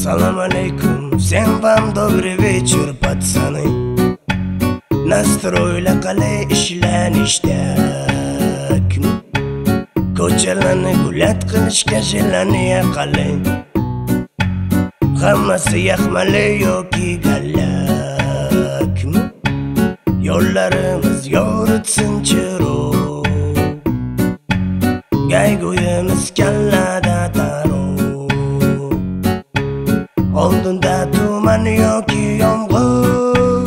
Салам алейкум, всем вам добрый вечер, пацаны. Настройla qalay ishlanishdak, ko'chalarni gullat qilishga jelaniya qalay. Hammasi yaxmali yoki gallakmi, yo'llarimiz yoritsin chiru, gayguyimiz kallada taro. Oldinda tuman yoki yomg'ir,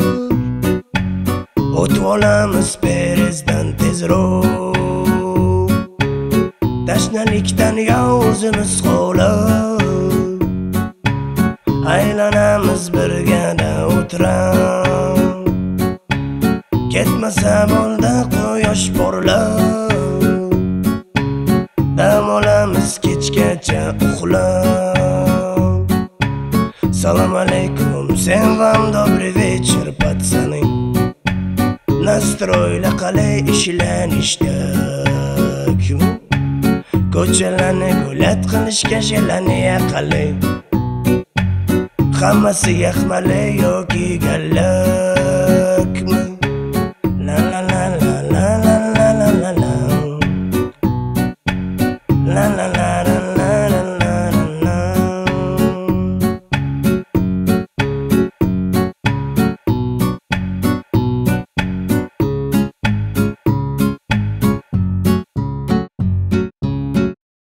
o'tib olamiz perezdan tezroq. Tashnalikdan o'zimiz qo'lib, aylanamiz birgada o'tirib. Ketmasa bo'ldi quyosh porlab, dam olamiz kechgacha uxlab. Салам алейкум, всем вам добрый вечер, пацаны. Настройla qalay ishlanishdak, ko'chalarni gullat qilishga jelaniya qalay. Hammasi yaxmali yoki galla,